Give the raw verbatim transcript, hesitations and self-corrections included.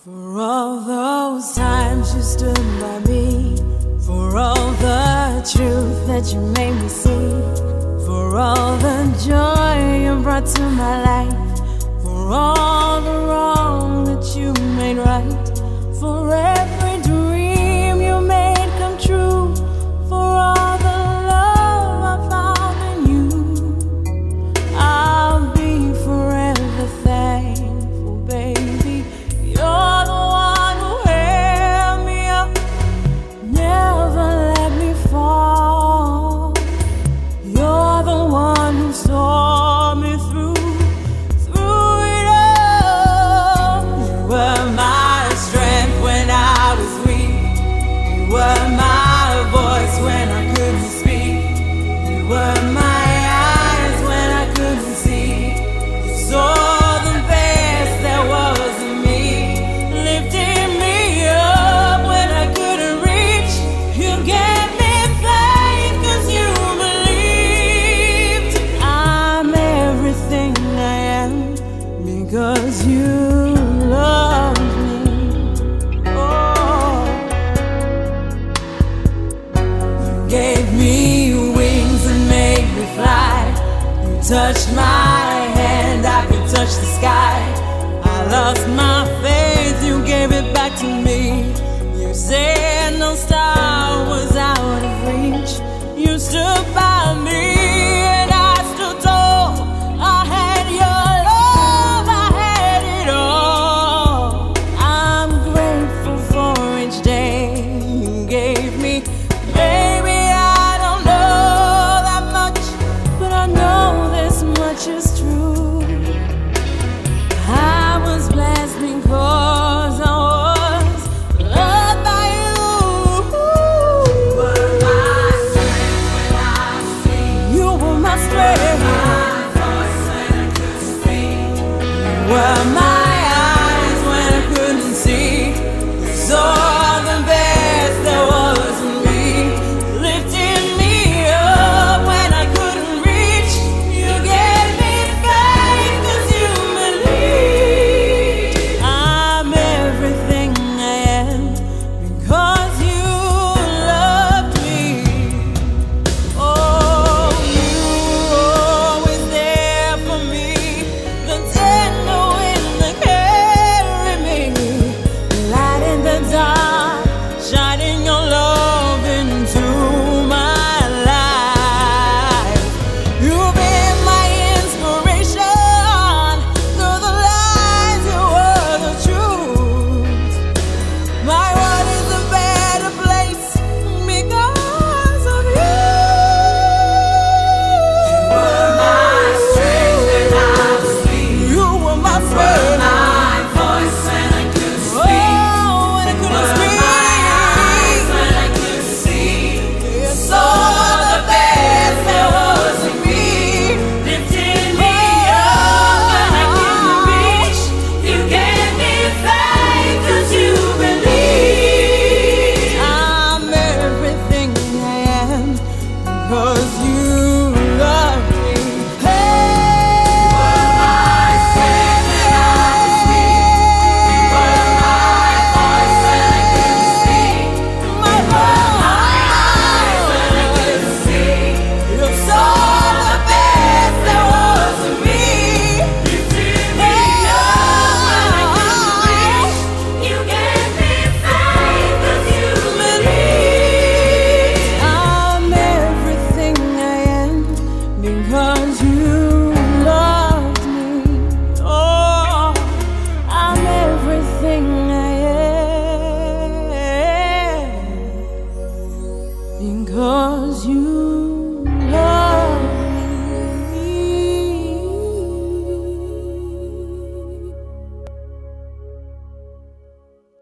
For all those times you stood by me, for all the truth that you made me see, for all the joy you brought to my life, for all the wrong that you made right, for every dream you made come true, for all the love I found in you, I'll be forever thankful, baby. You're the one who held me up, never let me fall. You're the one who saw me through, through it all. You were my strength when I was weak. You were my voice when I couldn't speak. You were my eyes when I couldn't see. You saw the best there was in me, lifting me up when I couldn't reach. You gave me faith 'cause you believed. I'm everything I am because you love me. Oh, you gave me wings and made me fly. You touched my hand, I could touch the sky. I lost my faith, you gave it back to me. You saved